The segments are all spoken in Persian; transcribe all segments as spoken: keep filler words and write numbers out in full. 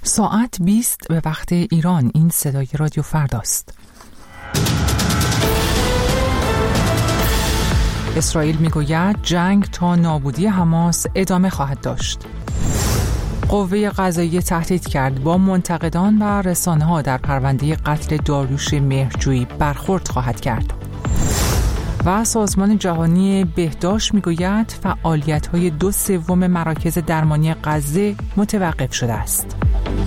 ساعت بیست به وقت ایران. این صدای رادیو فرداست. اسرائیل میگوید جنگ تا نابودی حماس ادامه خواهد داشت. قوه قضاییه تهدید کرد با منتقدان و رسانه‌ها در پرونده قتل داریوش مهرجویی برخورد خواهد کرد. و سازمان جهانی بهداشت میگوید فعالیت‌های دو سوم مراکز درمانی غزه متوقف شده است.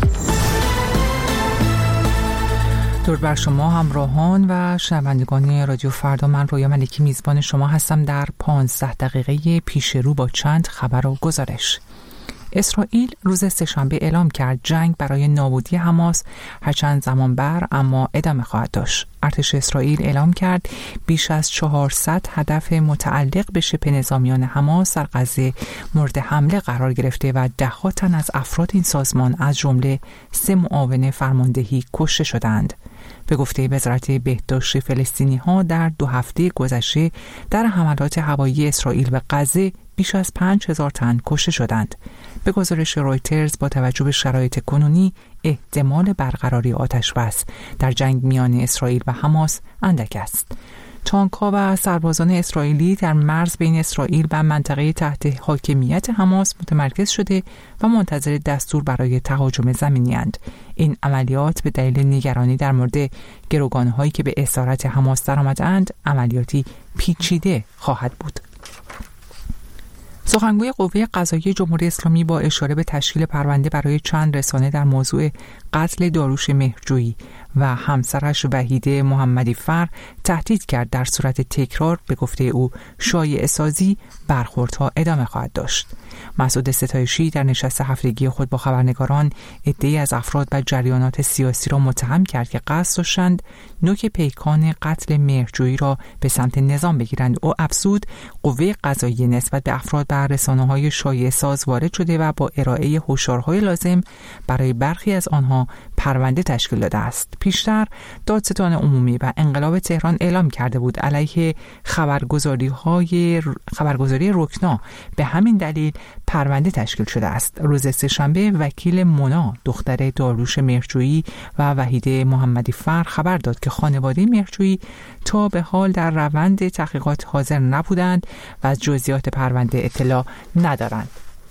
درود بر شما همراهان و شنوندگان رادیو فردا. من رویا ملکی میزبان شما هستم در پانزده دقیقه پیش رو با چند خبر و گزارش. اسرائیل روز سه‌شنبه اعلام کرد جنگ برای نابودی حماس هرچند زمان بر اما ادامه خواهد داشت. ارتش اسرائیل اعلام کرد بیش از چهارصد هدف متعلق به شبه نظامیان حماس در غزه مورد حمله قرار گرفته و ده‌ها تن از افراد این سازمان از جمله سه معاون فرماندهی کشته شدند. به گفته وزارت بهداشت فلسطینی‌ها در دو هفته گذشته در حملات هوایی اسرائیل به غزه بیش از پنج هزار تن کشته شدند. به گزارش رویترز با توجه به شرایط کنونی احتمال برقراری آتش‌بس در جنگ میان اسرائیل و حماس اندک است. تانک‌ها و سربازان اسرائیلی در مرز بین اسرائیل و منطقه تحت حاکمیت حماس متمرکز شده و منتظر دستور برای تهاجم زمینی‌اند. این عملیات به دلیل نگرانی در مورد گروگان‌هایی که به اسارت حماس درآمده‌اند عملیاتی پیچیده خواهد بود. سخنگوی قوه قضاییه جمهوری اسلامی با اشاره به تشکیل پرونده برای چند رسانه در موضوع قتل داریوش مهرجویی و همسرش وحیده محمدی‌فر تهدید کرد در صورت تکرار به گفته او شایعه سازی برخوردها ادامه خواهد داشت. مسعود ستایشی در نشست هفتگی خود با خبرنگاران عده‌ای از افراد و جریانات سیاسی را متهم کرد که قصد داشتند نوک پیکان قتل مهرجویی را به سمت نظام بگیرند. او افزود قوه قضاییه نسبت به افراد و رسانه‌های شایعه ساز وارد شده و با ارائه هشدارهای لازم برای برخی از آنها پرونده تشکیل داده است. پیشتر دادستان عمومی و انقلاب تهران اعلام کرده بود علیه خبرگزاری‌های خبرگزاری رکنا به همین دلیل پرونده تشکیل شده است. روز سه‌شنبه وکیل مونا دختر داریوش مهرجویی و وحیده محمدی‌فر خبر داد که خانواده مهرجویی تا به حال در روند تحقیقات حاضر نبودند و از جزئیات پرونده اطلاع ندارند.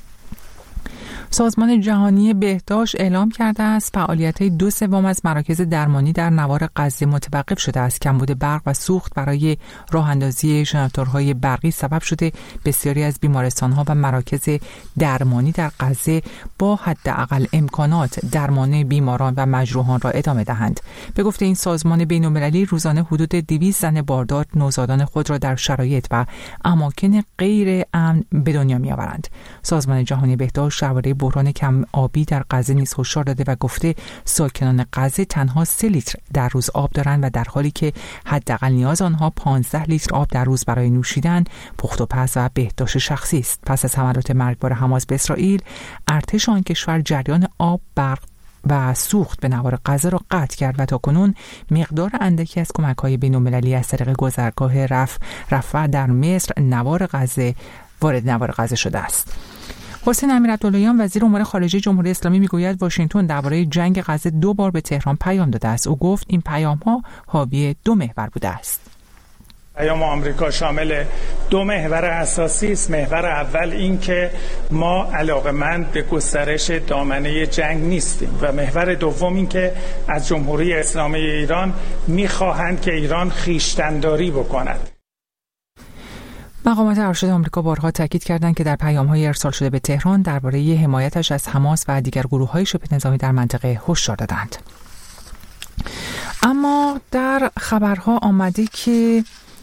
سازمان جهانی بهداشت اعلام کرده است فعالیت‌های دو سوم از مراکز درمانی در نوار غزه متوقف شده است. کمبود برق و سوخت برای راه اندازی ژنراتورهای برقی سبب شده بسیاری از بیمارستان‌ها و مراکز درمانی در غزه با حداقل امکانات درمان بیماران و مجروحان را ادامه دهند. به گفته این سازمان بین‌المللی روزانه حدود دویست زن باردار نوزادان خود را در شرایط و اماکن غیر امن به دنیا می‌آورند. سازمان جهانی بهداشت درباره بحران کم آبی در غزه نیز هشدار داده و گفته ساکنان غزه تنها سه لیتر در روز آب دارند و در حالی که حداقل نیاز آنها پانزده لیتر آب در روز برای نوشیدن، پخت و پز و بهداشت شخصی است. پس از حملات مرگبار حماس به اسرائیل، ارتش آن کشور جریان آب، برق و سوخت به نوار غزه را قطع کرد و تاکنون مقدار اندکی از کمک‌های بین‌المللی از طریق گذرگاه رف رفح در مصر نوار غزه وارد نوار غزه شده است. حسین امیرعبداللهیان وزیر امور خارجه جمهوری اسلامی میگوید واشنگتن درباره جنگ غزه دو بار به تهران پیام داده است. او گفت این پیام‌ها حاوی دو محور بوده است. پیام آمریکا شامل دو محور اساسی است. محور اول این که ما علاقه‌مند به گسترش دامنه جنگ نیستیم و محور دوم این که از جمهوری اسلامی ایران می‌خواهند که ایران خویشتن‌داری بکند. مقامات ارشد آمریکا بارها تاکید کردند که در پیام‌های ارسال شده به تهران درباره حمایتش از حماس و دیگر گروه‌های شبه نظامی در منطقه هشدار دادند. اما در خبرها آمده که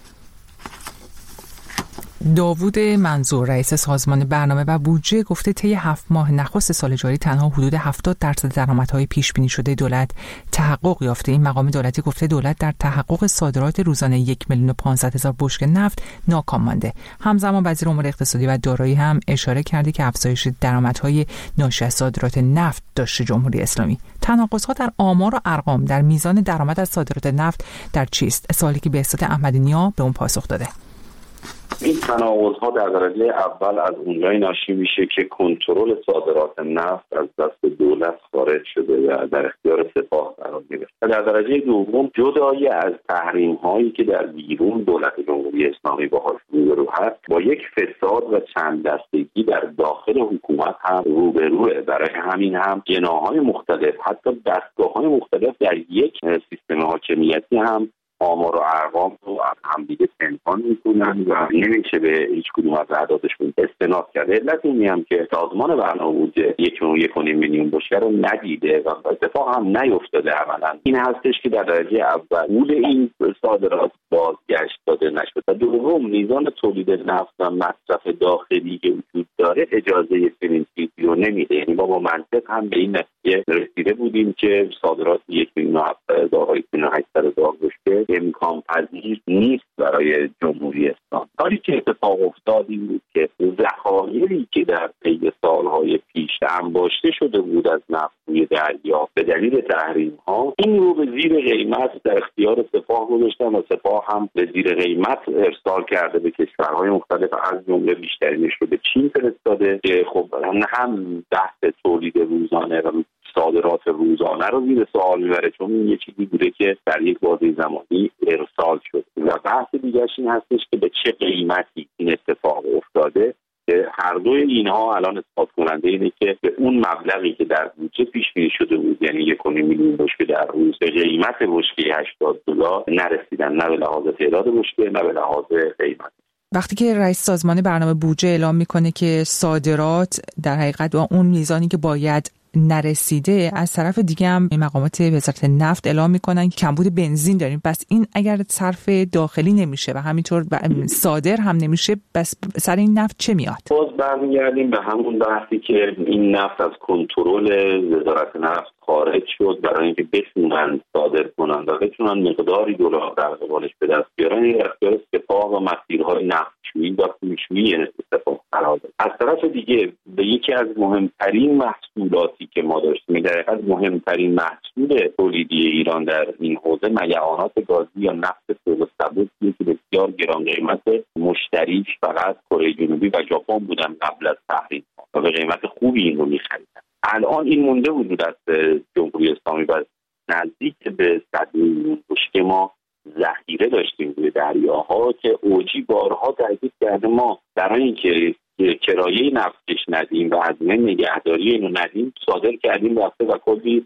داوود منظور رئیس سازمان برنامه و بودجه گفته طی هفت ماه نخست سال جاری تنها حدود هفتاد درصد درآمدهای پیش بینی شده دولت تحقق یافته. این مقام دولتی گفته دولت در تحقق صادرات روزانه یک میلیون و پانصد هزار بشکه نفت ناکام مانده. همزمان وزیر امور اقتصادی و دارایی هم اشاره کرده که افزایش درآمدهای ناشی از صادرات نفت داشته جمهوری اسلامی. تناقض‌ها در آمار و ارقام در میزان درآمد از صادرات نفت در چیست؟ سوالی که بهزاد احمدی نیا به اون پاسخ داده. این تناقض‌ها در درجه اول از اونجایی ناشی میشه که کنترل صادرات نفت از دست دولت خارج شده و در اختیار سپاه قرار گرفته. و در درجه دوم جدای از تحریم‌هایی که در بیرون دولت جمهوری اسلامی باهاش روبرو هست، با یک فساد و چند دستگی در داخل حکومت هم روبروه. برای همین هم جناح‌های مختلف، حتی دستگاه‌های مختلف در یک سیستم حاکمیتی هم آمار و ارقام رو از همدیگه پنهان میکنن و نمیشه به هیچ کدوم از اعدادشون استناد کرد. علت اینی هم که سازمان برنامه‌ریزی یک و یک میلیون بشکه رو ندیده و اتفاق هم نیفتاده. عملا این هستش که در درجه اول پول این صادرات بازگشت داده نشد و دوم میزان تولید نفت و مصرف داخلی که وجود داره اجازه فینانسیری رو نمیده. یعنی ما با منطق هم به این نتیجه رسیده بودیم که صادرات یک میلیون و هفتصد هزار و هشتصد هزار بشکه امکان پذیر نیست برای جمهوری اسلامی. کاری که اتفاق افتاد این بود که ذخایری که در طی سالهای پیش انباشته شده بود از نفت روی دریا به دلیل تحریم ها، این رو به زیر قیمت در اختیار سپاه گذاشتن و سپاه هم به زیر قیمت ارسال کرده به کشورهای مختلف، از جمله بیشترینش رو به چین فرستاده که خب هم بحث تولید روزانه و صادرات روزانه رو زیر سوال میبره، چون این یه چیزی بوده که در یک بازه زمانی ارسال شد. و بحث دیگرش این هستش که به چه قیمتی این اتفاق افتاده که هر دوی اینها الان اثبات کننده اینه که به اون مبلغی که در بودجه پیش بینی شده بود، یعنی یک میلیون بشکه در روز، به قیمت بشکه هشتاد دلار نرسیدن، نه به لحاظ تعداد بشکه نه به لحاظ قیمت. وقتی که رئیس سازمان برنامه بودجه اعلام میکنه که صادرات در حقیقت با اون میزانی که باید نرسیده، از طرف دیگه هم مقامات وزارت نفت اعلام میکنن که کمبود بنزین داریم، پس این اگر صرف داخلی نمیشه و همینطور صادر هم نمیشه، بس سر این نفت چه میاد؟ باز برمیگردیم به همون بحثی که این نفت از کنترل وزارت نفت خارج شد برای اینکه بتونن صادر کنند و بتونن مقداری دلار در قبالش به دست بیارن. این اختیار سپاه و مسیرهای نفتشویی و پولشویی سپاه قرار داد. از طرف دیگه به یکی از مهمترین محصولاتی که ما داشتیم، در حقیقت مهمترین محصول تولیدی ایران در این حوزه میعانات گازی یا نفت فوق سبک که بسیار گران قیمت، مشتریش فقط کره جنوبی و ژاپن بودن قبل از تحریم و به قیمت خوبی این رو می‌خریدن. الان این مونده بود دست جمهوری اسلامی و نزدیک به صد میلیون بشکه ما ذخیره داشتیم روی دریاها که اوجی بارها تاکید کرده ما برای اینکه کرایه نفتکش ندیم و هزینه نگهداری اینو ندیم صادر کردیم رفته و کلی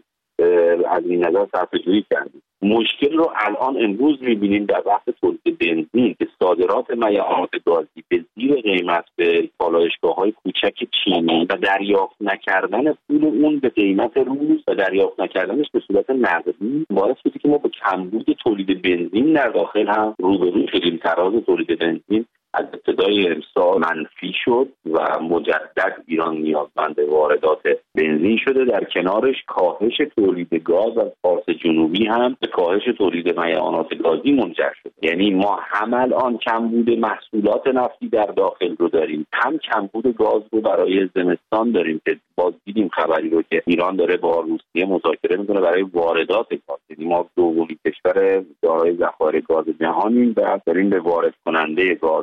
از این نظر صرفه‌جویی کردیم. مشکل رو الان امروز می‌بینیم در بحث تولید بنزین که صادرات میعانات گازی به زیر قیمت به پالایشگاه‌های کوچک چینی و دریافت نکردن پول اون به قیمت روز و دریافت نکردنش به صورت نقدی باعث شده که ما با کمبود تولید بنزین در داخل هم روبرو شدیم. تراز تولید بنزین از ابتدای امسال منفی شد و مجدد ایران نیازمند واردات بنزین شده. در کنارش کاهش تولید گاز از فارس جنوبی هم به کاهش تولید میعانات گازی منجر شد. یعنی ما هم الان کمبود محصولات نفتی در داخل رو داریم، هم کمبود گاز رو برای زمستان داریم که باز دیدیم خبری رو که ایران داره با روسیه مذاکره میکنه برای واردات گاز. یعنی ما دومین کشور دارای ذخایر گاز جهانیم و داریم به وارد کننده گاز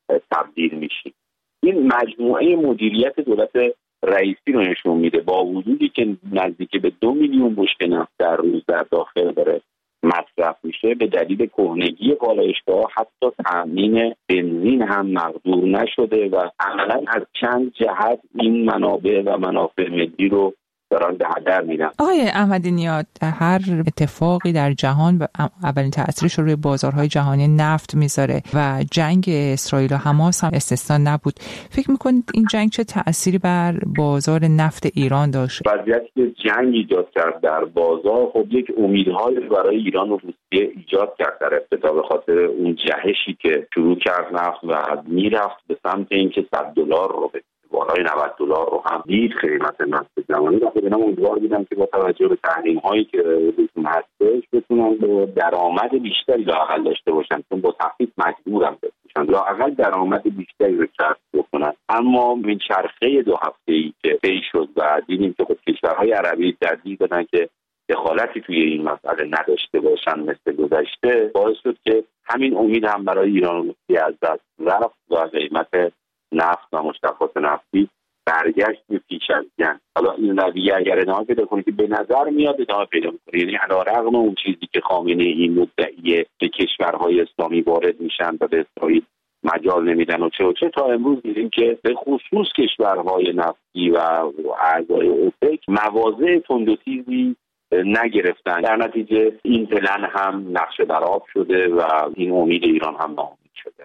تبدیل میشیم. این مجموعه مدیریت دولت رئیسی رو نشون میده، با وجودی که نزدیک به دو میلیون بشکه نفت در روز در داخل داره مصرف میشه، به دلیل کهنگی پالایشگاه حتی تامین بنزین هم مقدور نشده و عملا از چند جهت این منابع و منافع ملی رو دارن به هدر میدن. آقای احمدی نیاد، هر اتفاقی در جهان و اولین تأثیرش رو روی بازارهای جهانی نفت میذاره و جنگ اسرائیل و حماس هم استثنا نبود. فکر میکنید این جنگ چه تأثیری بر بازار نفت ایران داشت؟ وضعیتی که جنگ ایجاد کرد در بازار خب یک امیدهایی برای ایران و روسیه ایجاد کرد در ابتدا به خاطر اون جهشی که شروع کرد نفت و میرفت به سمت اینکه صد دلار رو به بالای نود دلار رو هم دید قیمت نفت جهانی. و خب من امیدوار بودم که با توجه به تحریم هایی که بهشون هستش بتونن به درآمد بیشتری لااقل داشته باشن، چون با تخفیف مجبورم بشن لااقل درآمد بیشتری رو کسب بکنن. اما این چرخه دو هفته‌ای که طی شد و دیدیم که خود کشورهای عربی ترجیح دادن که دخالتی توی این مسئله نداشته باشن مثل گذشته، باعث شد که همین امید هم برای ایران و روسیه از دست رفت و قیمت نفت و مشتقات نفتی برگشت به پیش از جنگ. حالا این رویه اگر ادامه پیدا کنه که به نظر میاد ادامه پیدا میکنه، یعنی علیرغم اون چیزی که خامنه ای مدعیه که کشورهای اسلامی وارد میشن و به اسرائیل مجال نمیدن و چه و چه، تا امروز دیدیم که به خصوص کشورهای نفتی و اعضای اوپک مواضع تند و تیزی نگرفتن. در نتیجه این پلن هم نقش در آب شده و این امید ایران هم ناامید شده.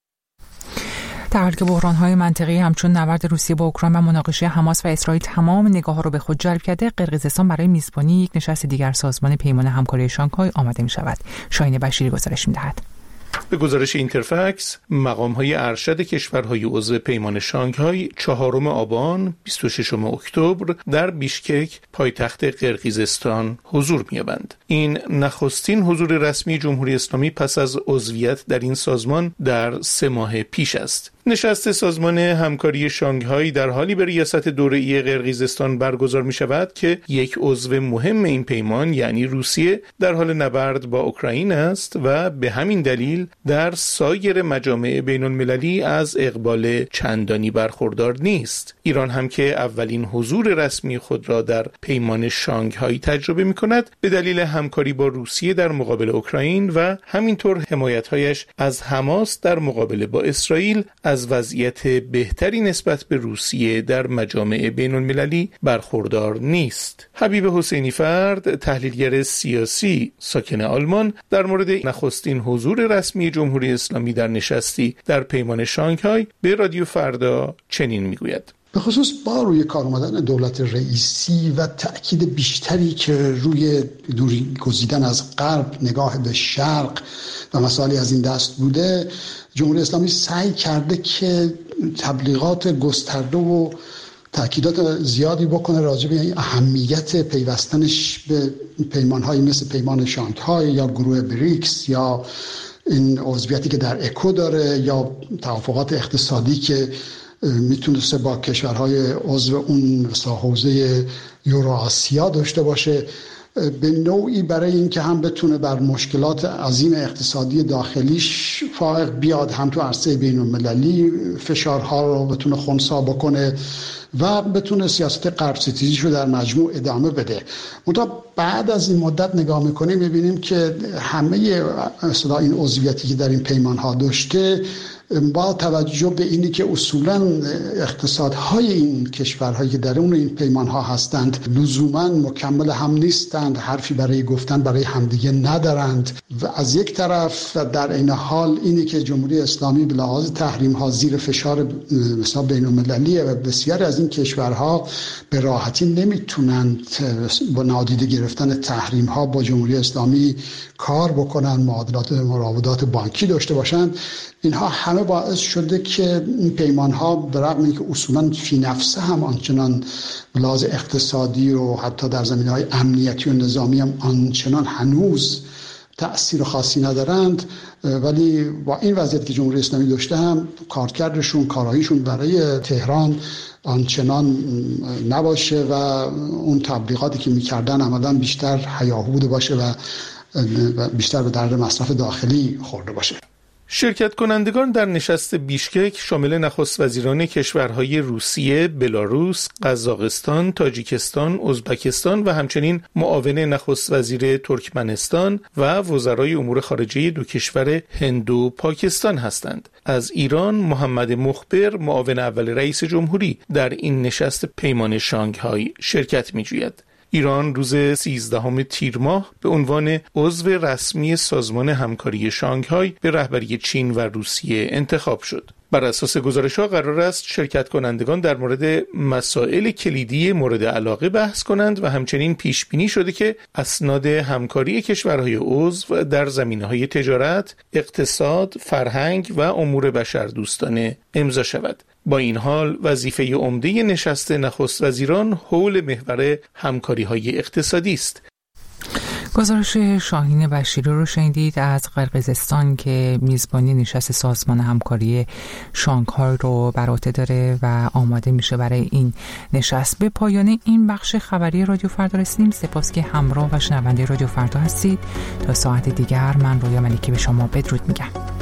در حالی که بحران‌های منطقی همچون نبرد روسیه با اوکراین و مناقشه حماس و اسرائیل تمام نگاه‌ها رو به خود جلب کرده، قرقیزستان برای میزبانی یک نشست دیگر سازمان پیمان همکاری شانگهای آماده می‌شود. شاهین بشیری گزارش می‌دهد. به گزارش اینترفکس، مقام‌های ارشد کشورهای عضو پیمان شانگهای چهارم آبان بیست و ششم اکتبر در بیشکک پایتخت قرقیزستان حضور می‌یابند. این نخستین حضور رسمی جمهوری اسلامی پس از عضویت در این سازمان در سه ماه پیش است. نشست سازمان همکاری شانگهای در حالی به ریاست دوره‌ای قرقیزستان برگزار می شود که یک عضو مهم این پیمان یعنی روسیه در حال نبرد با اوکراین است و به همین دلیل در سایر مجامع بین المللی از اقبال چندانی برخوردار نیست. ایران هم که اولین حضور رسمی خود را در پیمان شانگهای تجربه می کند به دلیل همکاری با روسیه در مقابل اوکراین و همینطور حمایت‌هایش از حماس در مقابله با اسرائیل از وضعیت بهتری نسبت به روسیه در مجامع بین المللی برخوردار نیست. حبیب حسینی فرد، تحلیلگر سیاسی ساکن آلمان، در مورد نخستین حضور رسمی جمهوری اسلامی در نشستی در پیمان شانگهای به رادیو فردا چنین میگوید: به خصوص با روی کار آمدن دولت رئیسی و تأکید بیشتری که روی دوری گزیدن از غرب، نگاه به شرق و مسائلی از این دست بوده، جمهوری اسلامی سعی کرده که تبلیغات گسترده و تأکیدات زیادی بکنه راجع به اهمیت پیوستنش به پیمان‌هایی مثل پیمان شانگهای یا گروه بریکس یا این عضویتی که در اکو داره یا توافقات اقتصادی که میتونسته با کشورهای عضو اون حوزه یوراسیا داشته باشه، به نوعی برای اینکه هم بتونه بر مشکلات عظیم اقتصادی داخلیش فائق بیاد، هم تو عرصه بین المللی فشارها رو بتونه خنثی بکنه و بتونه سیاست غرب ستیزیش رو در مجموع ادامه بده. منتها بعد از این مدت نگاه میکنیم میبینیم که همه اصلا این عضویتی که در این پیمان ها داشته با توجه به اینی که اصولاً اقتصادهای این کشورهایی که در اون این پیمانها هستند لزوماً مکمل هم نیستند، حرفی برای گفتن برای همدیگه ندارند و از یک طرف در این حال اینی که جمهوری اسلامی به لحاظ تحریم ها زیر فشار مثلا بین المللیه و بسیاری از این کشورها به راحتی نمیتونند با نادیده گرفتن تحریم ها با جمهوری اسلامی کار بکنن، معادلات مراودات بانکی داشته باشند. اینها همه باعث شده که این پیمان ها به رغم اینکه اصولا فی نفسه هم آنچنان لحاظ اقتصادی و حتی در زمینه های امنیتی و نظامی هم آنچنان هنوز تأثیر خاصی ندارند، ولی با این وضعیت که جمهوری اسلامی داشته هم کارکردشون، کاراییشون برای تهران آنچنان نباشه و اون تبلیغاتی که میکردن عملا بیشتر هیاهو بوده باشه و بیشتر به درد مصرف داخلی خورده باشه. شرکت کنندگان در نشست بیشکک شامل نخست وزیران کشورهای روسیه، بلاروس، قزاقستان، تاجیکستان، ازبکستان و همچنین معاون نخست وزیر ترکمنستان و وزرای امور خارجه دو کشور هند و پاکستان هستند. از ایران محمد مخبر، معاون اول رئیس جمهوری، در این نشست پیمان شانگهای شرکت می‌جوید. ایران روز سیزدهم تیر ماه به عنوان عضو رسمی سازمان همکاری شانگهای به رهبری چین و روسیه انتخاب شد. بر اساس گزارش‌ها قرار است شرکت کنندگان در مورد مسائل کلیدی مورد علاقه بحث کنند و همچنین پیش بینی شده که اسناد همکاری کشورهای عضو در زمینه‌های تجارت، اقتصاد، فرهنگ و امور بشردوستانه امضا شود. با این حال وظیفه عمده نشست نخست وزیران حول محور همکاری‌های اقتصادی است. گزارش شاهین بشیری رو شنیدید از قرقیزستان که میزبانی نشست سازمان همکاری شانگهای رو بر عهده داره و آماده میشه برای این نشست. به پایان این بخش خبری رادیو فردا رسیدیم. سپاس که همراه و شنونده رادیو فردا هستید. تا ساعت دیگر من رویا ملکی به شما بدرود میگم.